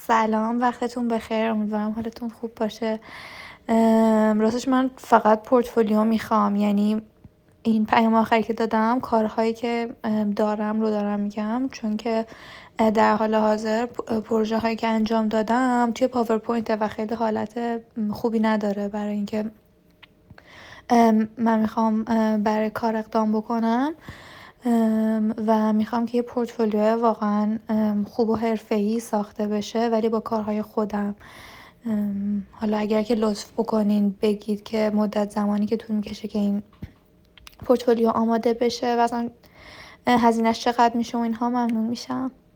سلام، وقتتون بخیر. امیدوارم حالتون خوب باشه. راستش من فقط پورتفولیو میخوام، یعنی این پیام آخری که دادم کارهایی که دارم رو دارم میگم، چون که در حال حاضر پروژه هایی که انجام دادم توی پاورپوینت و خیلی حالت خوبی نداره برای اینکه من میخوام برای کار اقدام بکنم و میخوام که یه پورتفولیو واقعا خوب و حرفه‌ای ساخته بشه، ولی با کارهای خودم. حالا اگر که لطف بکنین بگید که مدت زمانی که طول میکشه که این پورتفولیو آماده بشه و اصلا هزینه‌اش چقدر میشه و اینها، ممنون میشم.